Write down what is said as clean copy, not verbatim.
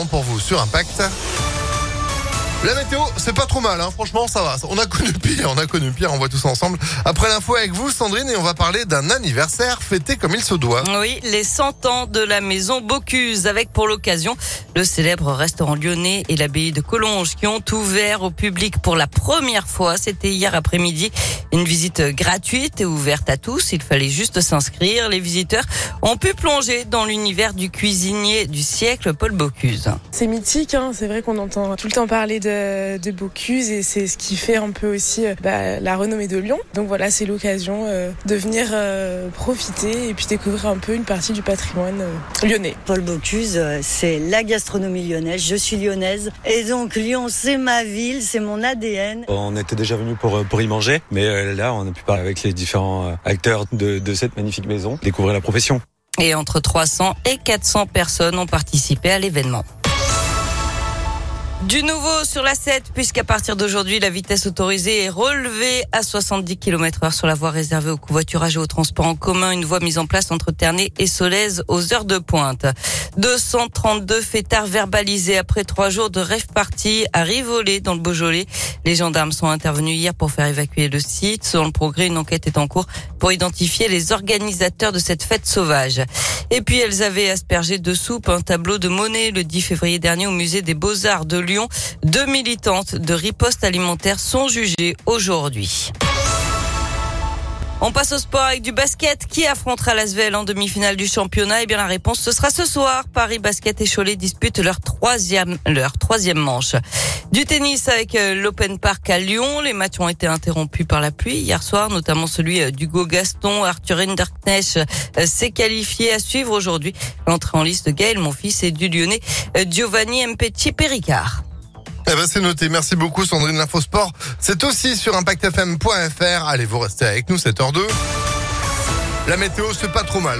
maintenant pour vous sur Impact. La météo, c'est pas trop mal, franchement, ça va. On a connu pire, on voit tout ça ensemble. Après l'info avec vous, Sandrine, et on va parler d'un anniversaire fêté comme il se doit. Oui, les 100 ans de la maison Bocuse, avec pour l'occasion le célèbre restaurant lyonnais et l'abbaye de Collonges qui ont ouvert au public pour la première fois. C'était hier après-midi. Une visite gratuite et ouverte à tous. Il fallait juste s'inscrire. Les visiteurs ont pu plonger dans l'univers du cuisinier du siècle, Paul Bocuse. C'est mythique, c'est vrai qu'on entend tout le temps parler de Bocuse et c'est ce qui fait un peu aussi la renommée de Lyon. Donc voilà, c'est l'occasion de venir profiter et puis découvrir un peu une partie du patrimoine lyonnais. Paul Bocuse, c'est la gastronomie lyonnaise. Je suis lyonnaise et donc Lyon, c'est ma ville, c'est mon ADN. On était déjà venus pour y manger, mais là, on a pu parler avec les différents acteurs de cette magnifique maison, découvrir la profession. Et entre 300 et 400 personnes ont participé à l'événement. Du nouveau sur la 7, puisqu'à partir d'aujourd'hui, la vitesse autorisée est relevée à 70 km/h sur la voie réservée au covoiturage et au transport en commun. Une voie mise en place entre Ternay et Solèze aux heures de pointe. 232 fêtards verbalisés après 3 jours de rave party à Rivoli dans le Beaujolais. Les gendarmes sont intervenus hier pour faire évacuer le site. Selon le Progrès, une enquête est en cours pour identifier les organisateurs de cette fête sauvage. Et puis, elles avaient aspergé de soupe un tableau de Monet le 10 février dernier au musée des Beaux-Arts de Lyon. 2 militantes de riposte alimentaire sont jugées aujourd'hui. On passe au sport avec du basket. Qui affrontera l'Asvel en demi-finale du championnat? Eh bien, la réponse, ce sera ce soir. Paris Basket et Cholet disputent leur troisième manche. Du tennis avec l'Open Park à Lyon. Les matchs ont été interrompus par la pluie hier soir, notamment celui d'Hugo Gaston. Arthur Hinderknecht s'est qualifié à suivre aujourd'hui. L'entrée en liste de Gaël Monfils et du Lyonnais Giovanni Mpetty-Péricard. C'est noté. Merci beaucoup, Sandrine. L'Infosport, c'est aussi sur impactfm.fr. Allez, vous restez avec nous, 7h02. La météo, c'est pas trop mal.